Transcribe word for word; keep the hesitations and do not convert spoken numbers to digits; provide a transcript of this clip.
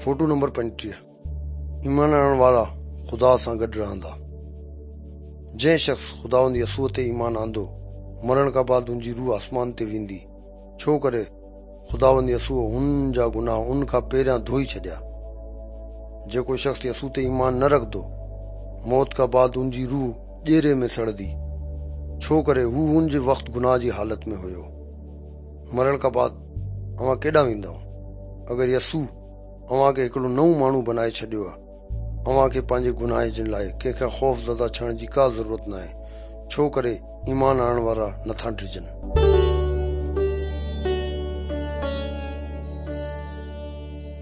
Photo number पंटीह। ईमान आणण वारा खुदा सां गॾु रहंदा। जंहिं शख़्स खुदा जी असूअ ते ईमान आंदो, मरण खां बाद उनजी रूह आसमान ते वेंदी, छो करे खुदा जी असूअ हुन जा गुनाह उन खां पहिरियां धोई छॾिया। जेको शख़्स यसू ते ईमान न रखंदो, मौत खां बाद उनजी रूह ॼेरे में सड़दी, छो करे हू हुन जे वक़्त गुनाह जी हालत में हुयो। मरण खां बाद अवां केॾां वेंदव? अगरि यसू अवां खे हिकिड़ो नओं माण्हू बनाए छॾियो आहे, अवां खे पंहिंजे गुनाह जे लाइ कंहिंखां ख़ौफ़ ज़दा थियण जी का ज़रूरत न आहे, छो करे ईमान आणण वारा नथा डिॼनि।